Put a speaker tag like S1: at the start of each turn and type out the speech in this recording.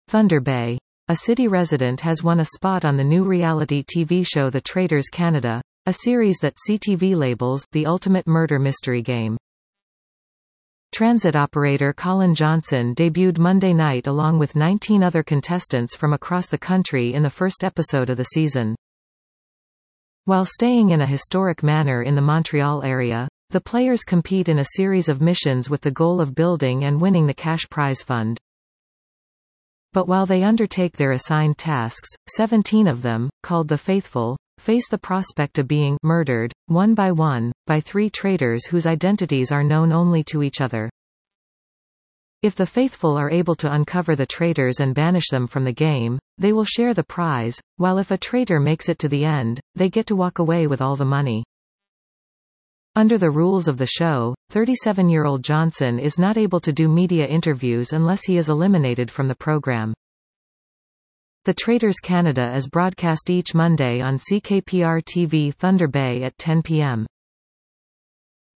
S1: Thunder Bay. A city resident has won a spot on the new reality TV show The Traitors Canada, a series that CTV labels the ultimate murder mystery game. Transit operator Colin Johnson debuted Monday night along with 19 other contestants from across the country in the first episode of the season. While staying in a historic manor in the Montreal area, the players compete in a series of missions with the goal of building and winning the cash prize fund. But while they undertake their assigned tasks, 17 of them, called the Faithful, face the prospect of being murdered, one, by 3 traitors whose identities are known only to each other. If the Faithful are able to uncover the traitors and banish them from the game, they will share the prize, while if a traitor makes it to the end, they get to walk away with all the money. Under the rules of the show, 37-year-old Johnson is not able to do media interviews unless he is eliminated from the program. The Traitors Canada is broadcast each Monday on CKPR TV Thunder Bay at 10 p.m.